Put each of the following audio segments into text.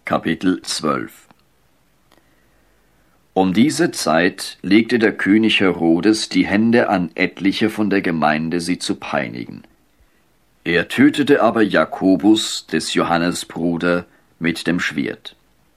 Kapitel 12. Um diese Zeit legte der König Herodes die Hände an etliche von der Gemeinde, sie zu peinigen. Er tötete aber Jakobus, des Johannes Bruder, mit dem Schwert.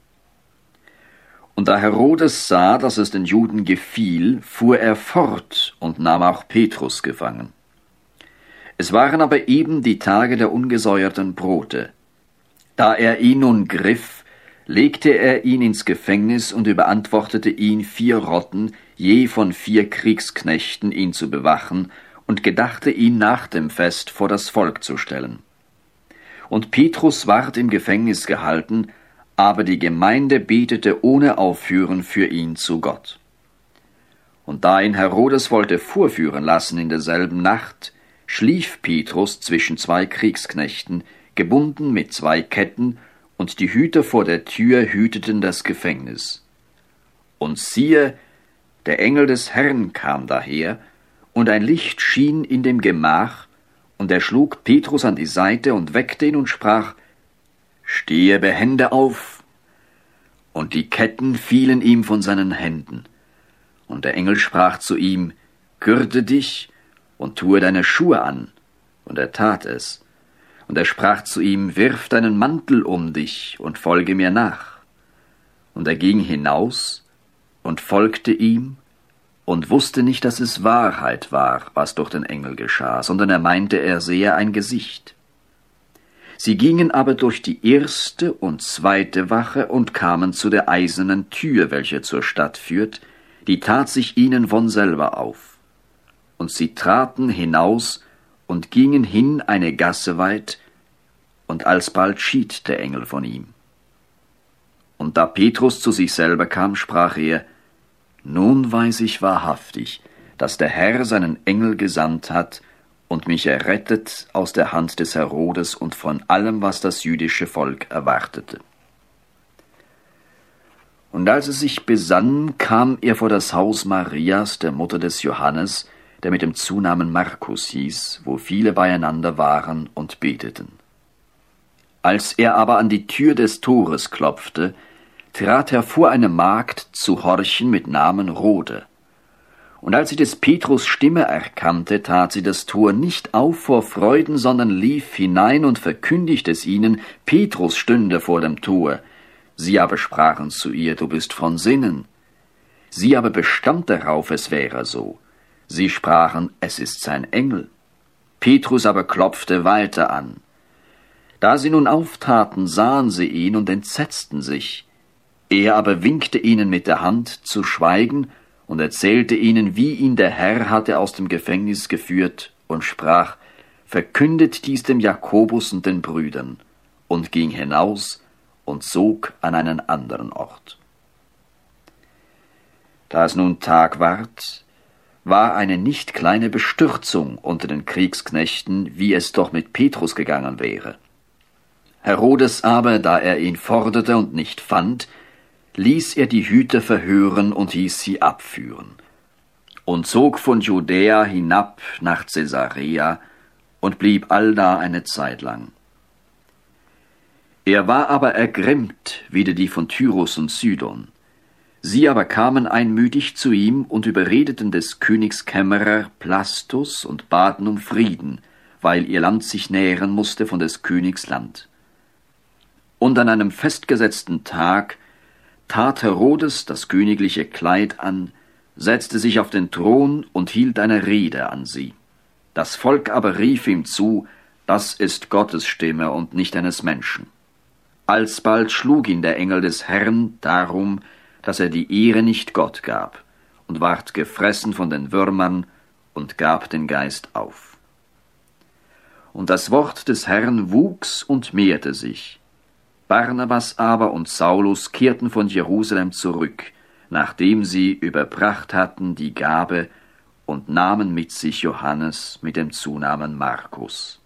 Und da Herodes sah, dass es den Juden gefiel, fuhr er fort und nahm auch Petrus gefangen. Es waren aber eben die Tage der ungesäuerten Brote. Da er ihn nun griff, legte er ihn ins Gefängnis und überantwortete ihn 4 Rotten, je von 4 Kriegsknechten, ihn zu bewachen, und gedachte ihn nach dem Fest vor das Volk zu stellen. Und Petrus ward im Gefängnis gehalten, aber die Gemeinde betete ohne Aufhören für ihn zu Gott. Und da ihn Herodes wollte vorführen lassen in derselben Nacht, schlief Petrus zwischen 2 Kriegsknechten, gebunden mit 2 Ketten, und die Hüter vor der Tür hüteten das Gefängnis. Und siehe, der Engel des Herrn kam daher, und ein Licht schien in dem Gemach, und er schlug Petrus an die Seite und weckte ihn und sprach: »Stehe behende auf!« Und die Ketten fielen ihm von seinen Händen. Und der Engel sprach zu ihm: »Gürte dich und tue deine Schuhe an.« Und er tat es. Und er sprach zu ihm: »Wirf deinen Mantel um dich und folge mir nach.« Und er ging hinaus und folgte ihm und wusste nicht, dass es Wahrheit war, was durch den Engel geschah, sondern er meinte, er sehe ein Gesicht. Sie gingen aber durch die 1. und 2. Wache und kamen zu der eisernen Tür, welche zur Stadt führt, die tat sich ihnen von selber auf. Und sie traten hinaus und gingen hin eine Gasse weit, und alsbald schied der Engel von ihm. Und da Petrus zu sich selber kam, sprach er: »Nun weiß ich wahrhaftig, dass der Herr seinen Engel gesandt hat und mich errettet aus der Hand des Herodes und von allem, was das jüdische Volk erwartete.« Und als es sich besann, kam er vor das Haus Marias, der Mutter des Johannes, der mit dem Zunamen Markus hieß, wo viele beieinander waren und beteten. Als er aber an die Tür des Tores klopfte, trat hervor eine Magd zu horchen mit Namen Rhode. Und als sie des Petrus Stimme erkannte, tat sie das Tor nicht auf vor Freuden, sondern lief hinein und verkündigte es ihnen, Petrus stünde vor dem Tor. Sie aber sprachen zu ihr: »Du bist von Sinnen.« Sie aber bestand darauf, es wäre so. Sie sprachen: »Es ist sein Engel.« Petrus aber klopfte weiter an. Da sie nun auftaten, sahen sie ihn und entsetzten sich. Er aber winkte ihnen mit der Hand zu schweigen und erzählte ihnen, wie ihn der Herr hatte aus dem Gefängnis geführt, und sprach: »Verkündet dies dem Jakobus und den Brüdern«, und ging hinaus und zog an einen anderen Ort. Da es nun Tag ward, war eine nicht kleine Bestürzung unter den Kriegsknechten, wie es doch mit Petrus gegangen wäre. Herodes aber, da er ihn forderte und nicht fand, ließ er die Hüter verhören und hieß sie abführen, und zog von Judäa hinab nach Caesarea und blieb allda eine Zeit lang. Er war aber ergrimmt wider die von Tyrus und Sidon. Sie aber kamen einmütig zu ihm und überredeten des Königs Kämmerer Blastus und baten um Frieden, weil ihr Land sich nähren musste von des Königs Land. Und an einem festgesetzten Tag tat Herodes das königliche Kleid an, setzte sich auf den Thron und hielt eine Rede an sie. Das Volk aber rief ihm zu: »Das ist Gottes Stimme und nicht eines Menschen.« Alsbald schlug ihn der Engel des Herrn darum, dass er die Ehre nicht Gott gab, und ward gefressen von den Würmern und gab den Geist auf. Und das Wort des Herrn wuchs und mehrte sich. Barnabas aber und Saulus kehrten von Jerusalem zurück, nachdem sie überbracht hatten die Gabe, und nahmen mit sich Johannes mit dem Zunamen Markus.